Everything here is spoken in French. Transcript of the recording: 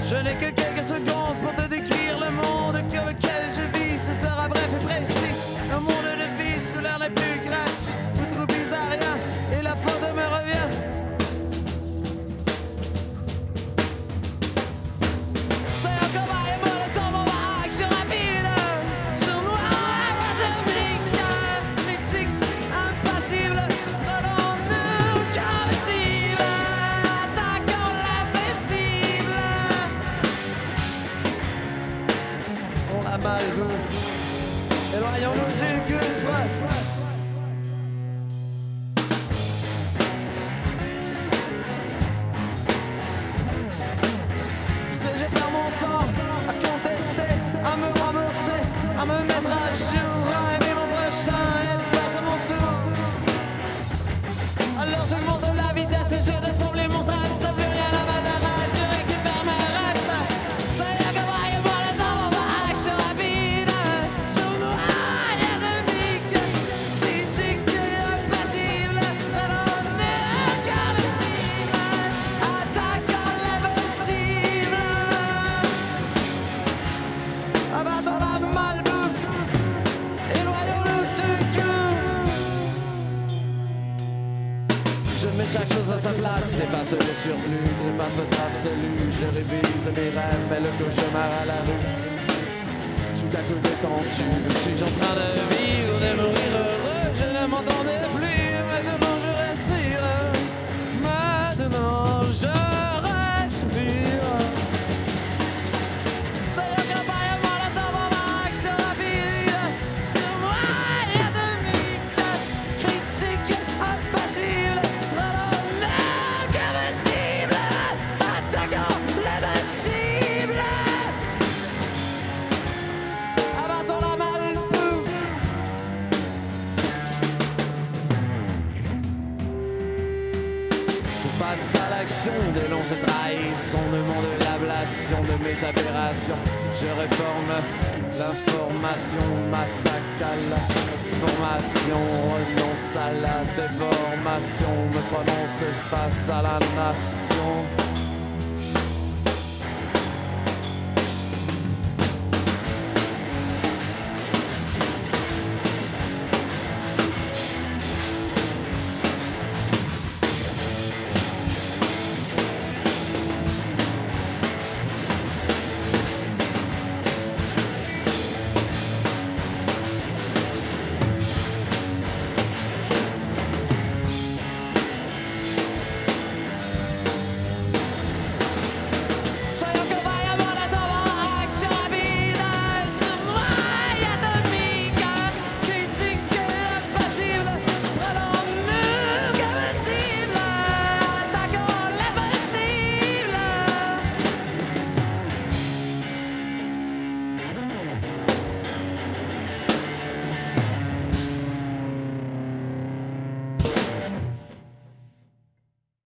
Je n'ai que quelques secondes pour te décrire le monde avec lequel je vis. Ce sera bref et précis. Un monde de vie sous l'air n'est plus gratuit. Vous trouvez à rien et la faute me revient. C'est un combat et moi le temps mon action rapide. Sournois, atomique, critique, impassible. Prenons-nous comme cible. Attaquons l'impossible. On l'a mal joué. Éloignons-nous du gouffre. Je perds mon temps à contester, à me rembourser, à me mettre à jour, à aimer mon prochain et passe à mon tour. Alors je monte la vitesse et je descends les monstres, ça plus rien à m'intéresser, je récupère mes restes. C'est là que moi le temps mon action rapide. Sournois, atomique, critique et impassible. Redonnez qu'à la cible, attaquant l'impossible. Abattons la malbouffe, éloignons-nous du coup. Je mets chaque chose à sa place, efface le surplus, dépasse le absolu. Je révise mes rêves, mets le cauchemar à la rue. Tout à coup détendu, suis-je en train de vivre, de mourir heureux? Je ne m'entendais plus, maintenant je respire. Maintenant je respire. C'est le campagne à moi, le temps pour ma action rapide. Sournois et atomique, critique, impassible. Redonnez comme cible, attaquons l'impossible. Abattons la malbouffe. Je passe à l'action, dénonce et trahison, demande l'ablation de mes aberrations. Je réforme l'information, m'attaque à la formation, renonce à la déformation, me prononce face à la nation.